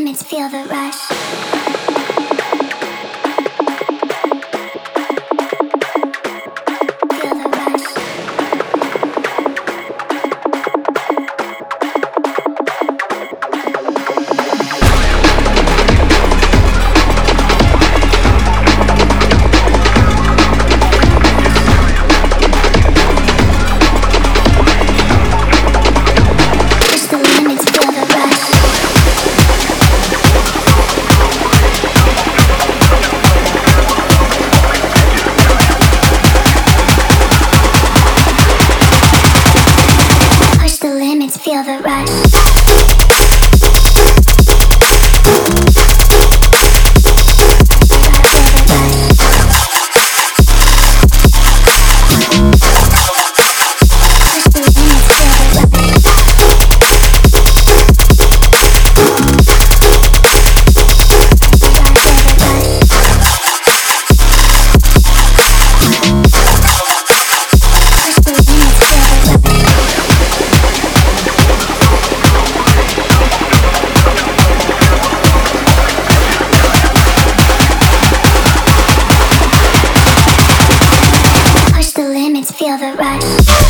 limits, feel the rush. Feel the rush. Push the limits, feel the rush. Push the limits, feel the rush. Feel the rush.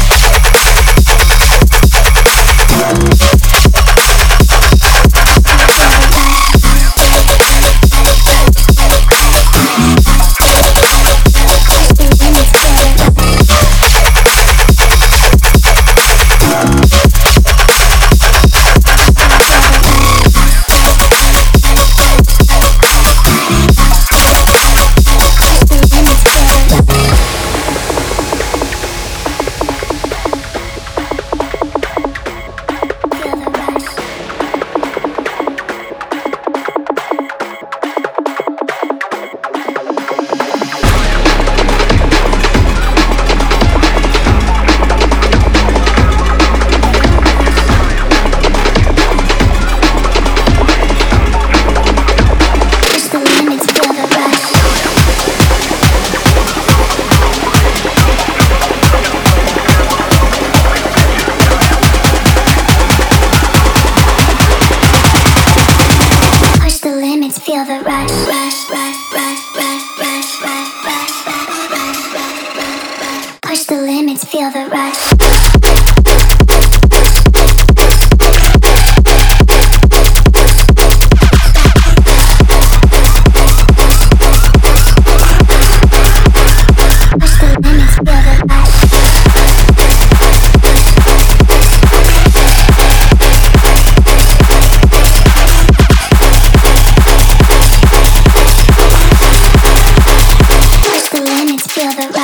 Feel the rush, rush, rush, rush, rush, rush, rush, rush, rush, rush. Push the limits, feel the rush. Feel the